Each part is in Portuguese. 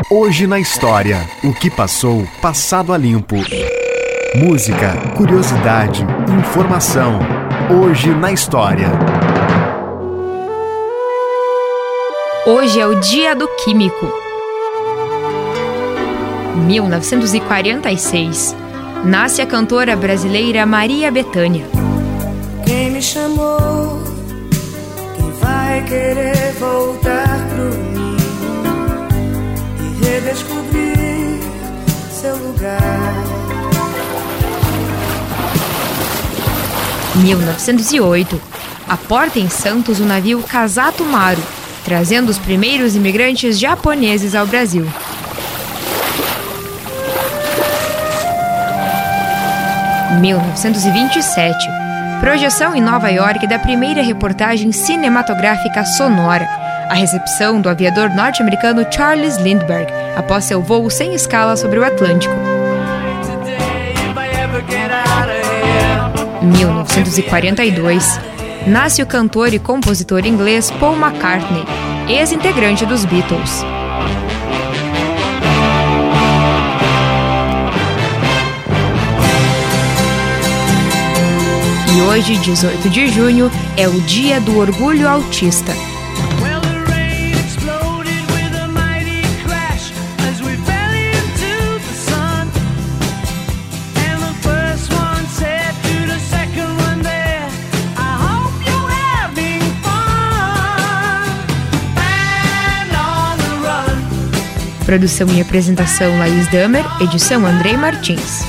Hoje na história, o que passou, passado a limpo. Música, curiosidade, informação. Hoje na história. Hoje é o Dia do Químico. 1946. Nasce a cantora brasileira Maria Bethânia. Quem me chamou? Quem vai querer voltar pro ninho e redescobrir seu lugar? 1908. Aporta em Santos o navio Kasato Maru, trazendo os primeiros imigrantes japoneses ao Brasil. 1927. Projeção em Nova York da primeira reportagem cinematográfica sonora, a recepção do aviador norte-americano Charles Lindbergh após seu voo sem escala sobre o Atlântico. 1942. Nasce o cantor e compositor inglês Paul McCartney, ex-integrante dos Beatles. E hoje, 18 de junho, é o Dia do Orgulho Autista. Produção e apresentação Laís Damer, edição Andrei Martins.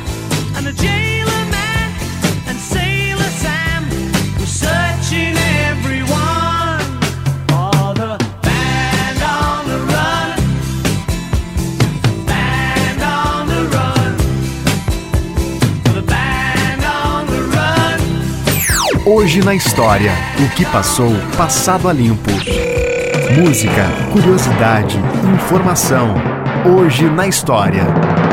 Hoje na história, o que passou, passado a limpo. Música, curiosidade, informação. Hoje na história.